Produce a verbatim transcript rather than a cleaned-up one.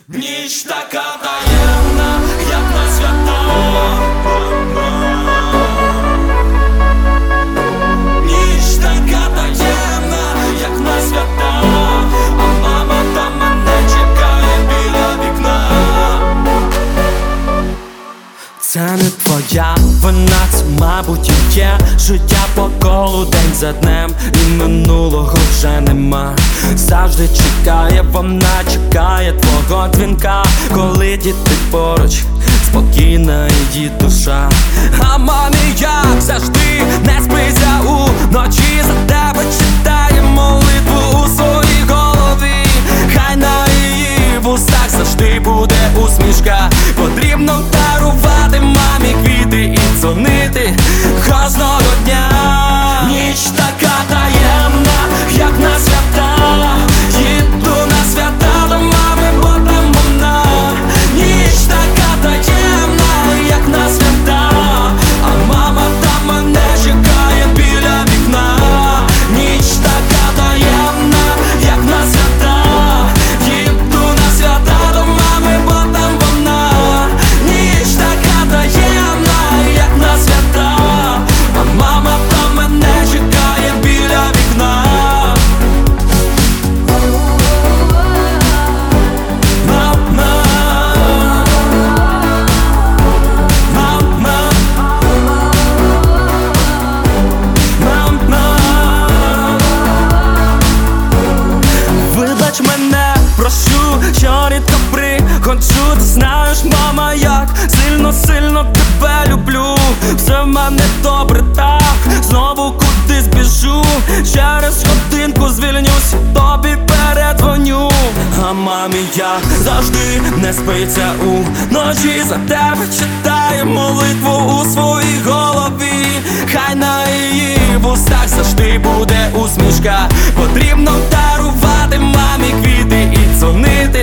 Ніч така таємна, як на свята. Ніч така таємна, як на свята. А мама там мене чекає біля вікна. Це не твоя вина, це мабуть і є життя по колу день за днем, і минулого вже нема. Завжди чекає, вона чекає твого дзвінка, коли діти поруч, спокійна її душа. А мамі, як завжди, не спиться уночі, за тебе читає молитву у своїй голові. Хай на її вустах завжди буде усмішка. Потрібно дарувати мамі квіти і дзвонити кожного дня. Ніч така таємна, як на свята. Їду на свята до мами, бо там вона. Ніч така таємна, як на свята. А мама там мене чекає біля вікна. Ніч така таємна, як на свята. Їду на свята до мами, бо там вона. Ніч така таємна, як на свята. А мама там мене чекає біля вікна. Мама, мама, мама. Вибач мене, прошу, що рідко приходжу. Ти знаєш, мама, як сильно-сильно тебе люблю. Все в мене добре так, знову кудись біжу. Через годинку звільнюсь, тобі передзвоню. А мамі, як завжди, не спиться уночі, за тебе читає молитву у своїй голові. Хай на її вустах завжди буде усмішка. Потрібно дарувати мамі квіти і дзвонити